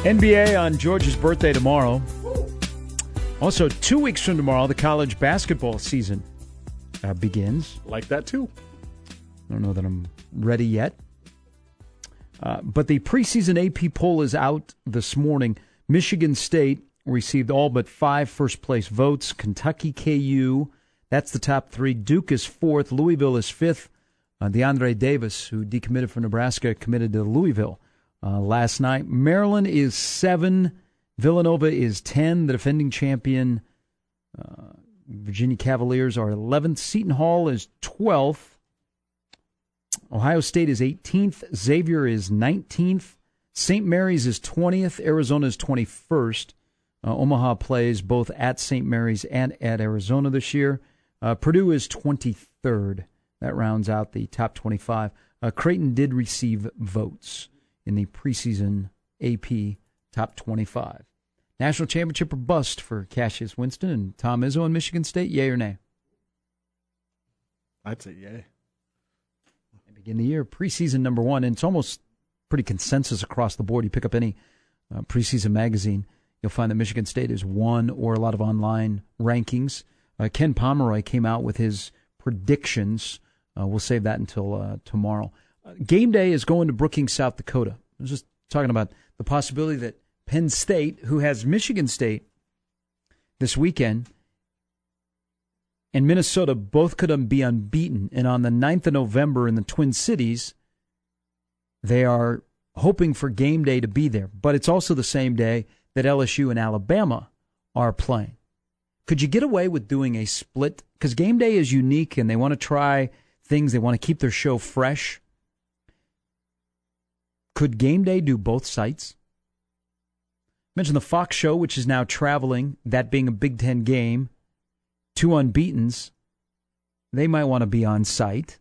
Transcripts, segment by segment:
NBA on George's birthday tomorrow. Also, 2 weeks from tomorrow, the college basketball season begins. Like that, too. I don't know that I'm ready yet. But the preseason AP poll is out this morning. Michigan State received all but 5 first-place votes. Kentucky, KU, that's the top 3. Duke is 4th. Louisville is 5th. DeAndre Davis, who decommitted from Nebraska, committed to Louisville last night. Maryland is 7. Villanova is 10. The defending champion Virginia Cavaliers are 11th. Seton Hall is 12th. Ohio State is 18th. Xavier is 19th. St. Mary's is 20th. Arizona is 21st. Omaha plays both at St. Mary's and at Arizona this year. Purdue is 23rd. That rounds out the top 25. Creighton did receive votes in the preseason AP top 25. National championship or bust for Cassius Winston and Tom Izzo in Michigan State, yay or nay? I'd say yay. They begin the year, preseason number 1, and it's almost pretty consensus across the board. You pick up any preseason magazine, you'll find that Michigan State is 1 or a lot of online rankings. Ken Pomeroy came out with his predictions. We'll save that until tomorrow. Game day is going to Brookings, South Dakota. I was just talking about the possibility that Penn State, who has Michigan State this weekend, and Minnesota both could be unbeaten. And on the 9th of November in the Twin Cities, they are hoping for game day to be there. But it's also the same day that LSU and Alabama are playing. Could you get away with doing a split? Because game day is unique and they want to try things. They want to keep their show fresh. Could game day do both sites? Mention the Fox show, which is now traveling, that being a Big Ten game. 2 unbeatens. They might want to be on site.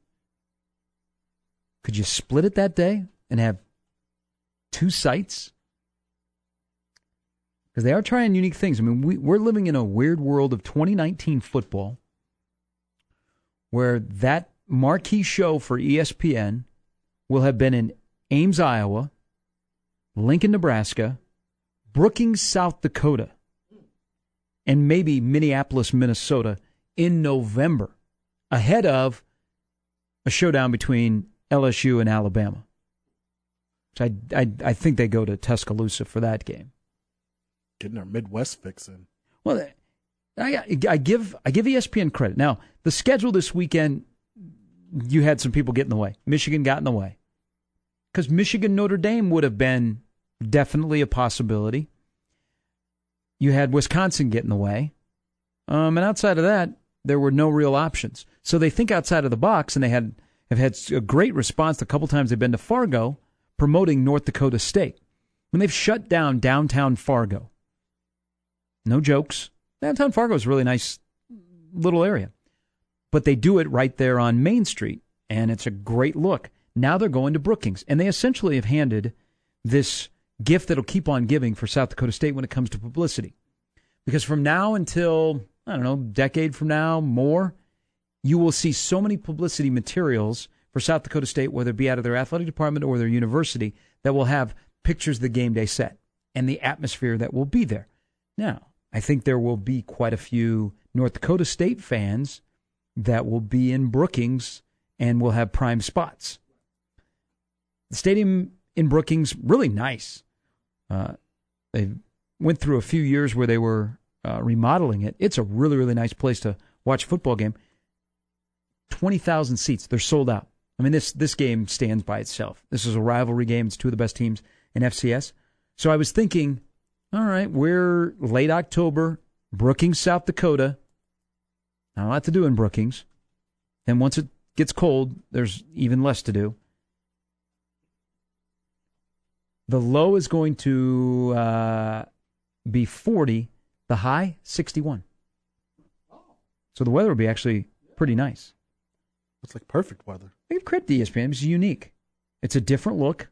Could you split it that day and have 2 sites? Because they are trying unique things. I mean, we're living in a weird world of 2019 football where that marquee show for ESPN will have been in Ames, Iowa, Lincoln, Nebraska, Brookings, South Dakota, and maybe Minneapolis, Minnesota in November, ahead of a showdown between LSU and Alabama. Which I think they go to Tuscaloosa for that game. Getting our Midwest fix in. Well, I give ESPN credit. Now, the schedule this weekend, you had some people get in the way. Michigan got in the way. Because Michigan Notre Dame would have been definitely a possibility. You had Wisconsin get in the way. And outside of that, there were no real options. So they think outside of the box, and they have had a great response the couple times they've been to Fargo promoting North Dakota State. When they've shut down downtown Fargo. No jokes. Downtown Fargo is a really nice little area. But they do it right there on Main Street, and it's a great look. Now they're going to Brookings, and they essentially have handed this gift that'll keep on giving for South Dakota State when it comes to publicity. Because from now until, I don't know, decade from now, more, you will see so many publicity materials for South Dakota State, whether it be out of their athletic department or their university, that will have pictures of the game day set and the atmosphere that will be there. Now, I think there will be quite a few North Dakota State fans that will be in Brookings and will have prime spots. The stadium in Brookings, really nice. They went through a few years where they were remodeling it. It's a really, really nice place to watch a football game. 20,000 seats. They're sold out. I mean, this game stands by itself. This is a rivalry game. It's 2 of the best teams in FCS. So I was thinking, all right, we're late October, Brookings, South Dakota. Not a lot to do in Brookings. Then once it gets cold, there's even less to do. The low is going to be 40. The high, 61. So the weather will be actually pretty nice. It's like perfect weather. I give credit to ESPN. It's unique. It's a different look.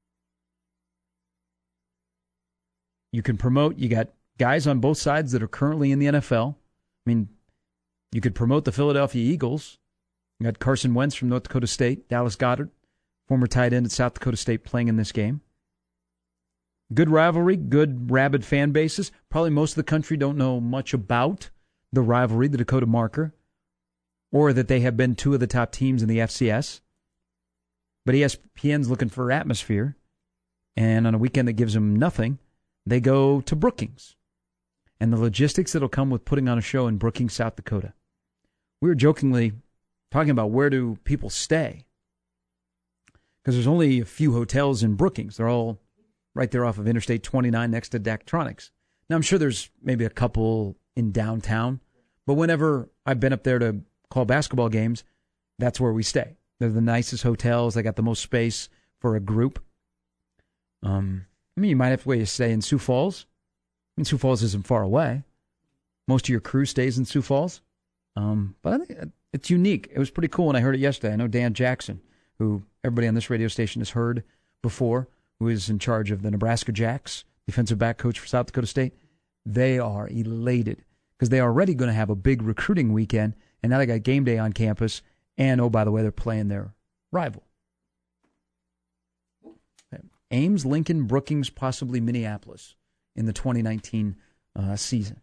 You can promote. You got guys on both sides that are currently in the NFL. I mean, you could promote the Philadelphia Eagles. You got Carson Wentz from North Dakota State, Dallas Goedert, former tight end at South Dakota State, playing in this game. Good rivalry, good rabid fan bases. Probably most of the country don't know much about the rivalry, the Dakota Marker, or that they have been two of the top teams in the FCS. But ESPN's looking for atmosphere, and on a weekend that gives them nothing, they go to Brookings. And the logistics that'll come with putting on a show in Brookings, South Dakota. We were jokingly talking about where do people stay, because there's only a few hotels in Brookings. They're all right there off of Interstate 29 next to Daktronics. Now, I'm sure there's maybe a couple in downtown, but whenever I've been up there to call basketball games, that's where we stay. They're the nicest hotels. They got the most space for a group. I mean, you might have to stay in Sioux Falls. I mean, Sioux Falls isn't far away. Most of your crew stays in Sioux Falls. But I think it's unique. It was pretty cool when I heard it yesterday. I know Dan Jackson, who everybody on this radio station has heard before, who is in charge of the Nebraska Jacks, defensive back coach for South Dakota State. They are elated because they are already going to have a big recruiting weekend, and now they got game day on campus, and, oh, by the way, they're playing their rival. Ames, Lincoln, Brookings, possibly Minneapolis in the 2019 season.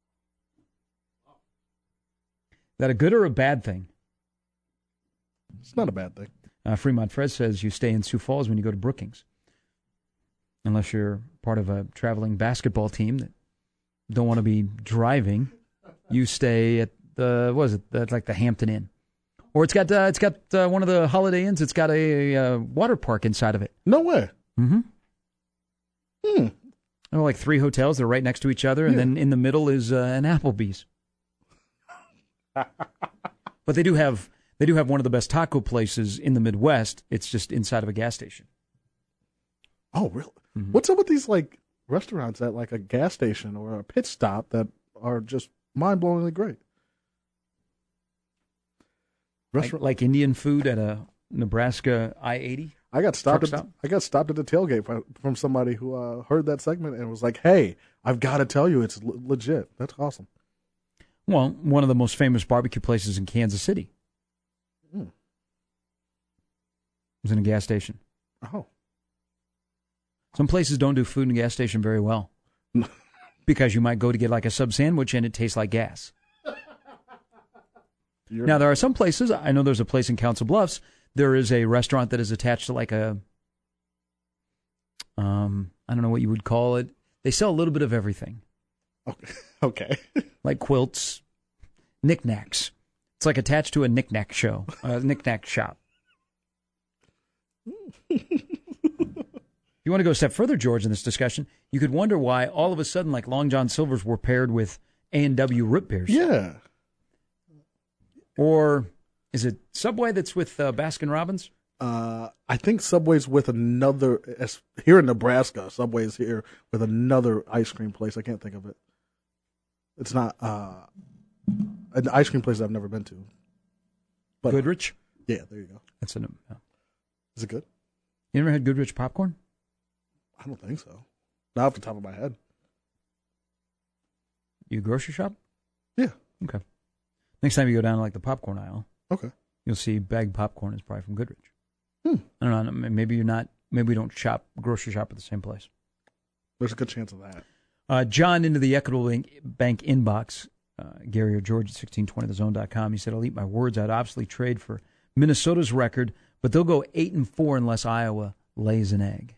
Is that a good or a bad thing? It's not a bad thing. Fremont Fred says you stay in Sioux Falls when you go to Brookings. Unless you're part of a traveling basketball team that don't want to be driving, you stay at that's like the Hampton Inn. Or it's got one of the Holiday Inns. It's got a water park inside of it. No way. Mm-hmm. There are like 3 hotels. They're right next to each other, and then in the middle is an Applebee's. But they do have one of the best taco places in the Midwest. It's just inside of a gas station. Oh, really? Mm-hmm. What's up with these like restaurants at like a gas station or a pit stop that are just mind-blowingly great? Like Indian food at a Nebraska I-80? I got stopped at the tailgate from somebody who heard that segment and was like, "Hey, I've got to tell you, it's legit." That's awesome. Well, one of the most famous barbecue places in Kansas City. It was in a gas station. Oh. Some places don't do food in a gas station very well. Because you might go to get like a sub sandwich and it tastes like gas. Now, there are some places, I know there's a place in Council Bluffs, there is a restaurant that is attached to like a, I don't know what you would call it. They sell a little bit of everything. Okay. Like quilts, knickknacks. It's like attached to a knickknack show, a knickknack shop. If you want to go a step further, George, in this discussion, you could wonder why all of a sudden, like Long John Silver's were paired with A&W root beers. Yeah. Or is it Subway that's with Baskin-Robbins? I think Subway's with another, here in Nebraska, Subway's here with another ice cream place. I can't think of it. It's not an ice cream place I've never been to. But, Goodrich? Yeah, there you go. That's Is it good? You never had Goodrich popcorn? I don't think so. Not off the top of my head. You grocery shop? Yeah. Okay. Next time you go down to like the popcorn aisle, okay, you'll see bagged popcorn is probably from Goodrich. I don't know. Maybe you're not. Maybe we don't grocery shop at the same place. There's a good chance of that. John into the Equitable Bank inbox. Gary or George at 1620thezone.com. He said, "I'll eat my words out. Obviously, trade for Minnesota's record, but they'll go 8-4 unless Iowa lays an egg."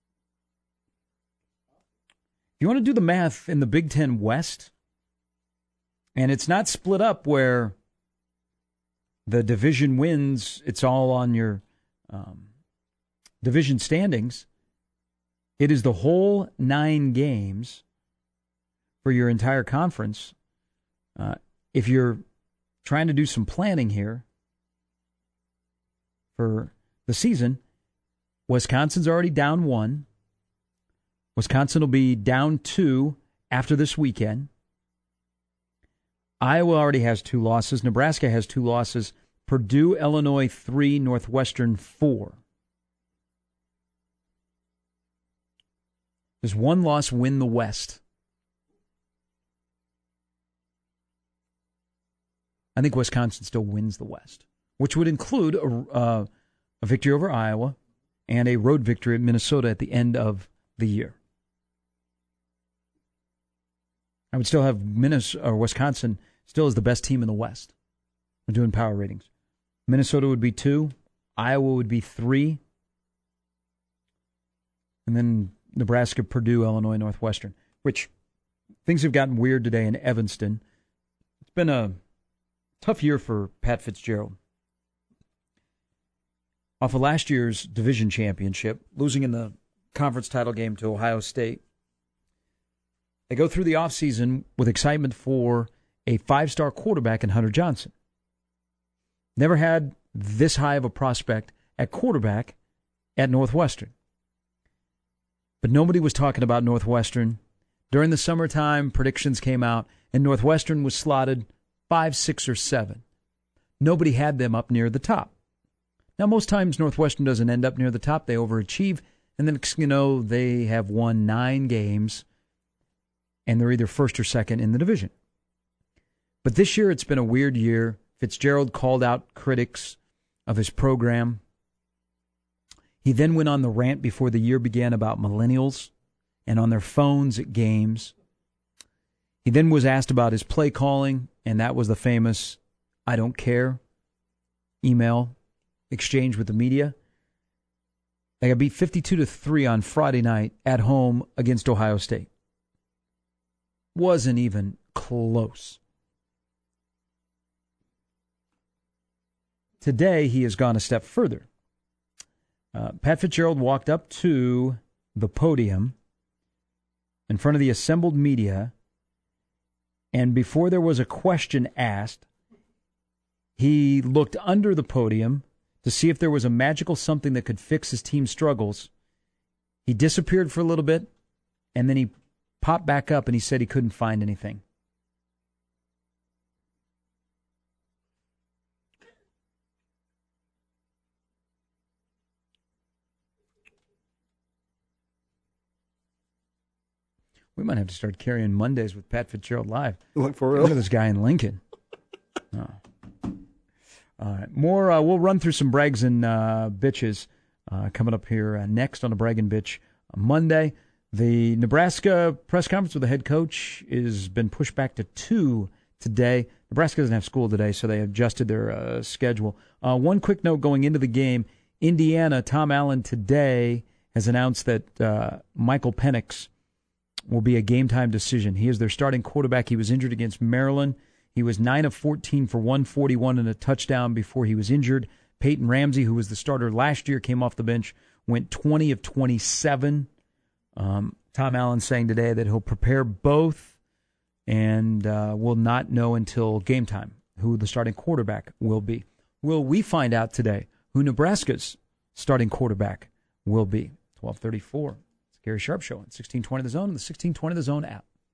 You want to do the math in the Big Ten West, and it's not split up where the division wins. It's all on your division standings. It is the whole 9 games for your entire conference. If you're trying to do some planning here for the season, Wisconsin's already down 1. Wisconsin will be down 2 after this weekend. Iowa already has 2 losses. Nebraska has 2 losses. Purdue, Illinois 3, Northwestern 4. Does 1 loss win the West? I think Wisconsin still wins the West, which would include a victory over Iowa and a road victory at Minnesota at the end of the year. I would still have Minnesota or Wisconsin still as the best team in the West. We're doing power ratings. Minnesota would be 2. Iowa would be 3. And then Nebraska, Purdue, Illinois, Northwestern, which things have gotten weird today in Evanston. It's been a tough year for Pat Fitzgerald. Off of last year's division championship, losing in the conference title game to Ohio State, they go through the offseason with excitement for a 5-star quarterback in Hunter Johnson. Never had this high of a prospect at quarterback at Northwestern. But nobody was talking about Northwestern. During the summertime, predictions came out, and Northwestern was slotted 5, 6, or 7. Nobody had them up near the top. Now, most times Northwestern doesn't end up near the top. They overachieve, and then, they have won 9 games, and they're either first or second in the division. But this year, it's been a weird year. Fitzgerald called out critics of his program. He then went on the rant before the year began about millennials and on their phones at games. He then was asked about his play calling, and that was the famous "I don't care" email exchange with the media. They got beat 52-3 on Friday night at home against Ohio State. Wasn't even close. Today, he has gone a step further. Pat Fitzgerald walked up to the podium in front of the assembled media, and before there was a question asked, he looked under the podium to see if there was a magical something that could fix his team's struggles. He disappeared for a little bit, and then he popped back up, and he said he couldn't find anything. We might have to start carrying Mondays with Pat Fitzgerald live. Look for real. Look at this guy in Lincoln. Oh. All right. More, we'll run through some brags and bitches coming up here next on a Brag and Bitch Monday. The Nebraska press conference with the head coach has been pushed back to 2 today. Nebraska doesn't have school today, so they adjusted their schedule. One quick note going into the game. Indiana, Tom Allen today has announced that Michael Penix will be a game-time decision. He is their starting quarterback. He was injured against Maryland. He was 9 of 14 for 141 and a touchdown before he was injured. Peyton Ramsey, who was the starter last year, came off the bench, went 20 of 27. Tom Allen saying today that he'll prepare both and will not know until game time who the starting quarterback will be. Will we find out today who Nebraska's starting quarterback will be? 12:34. Gary Sharp Show on 1620 The Zone and the 1620 The Zone app.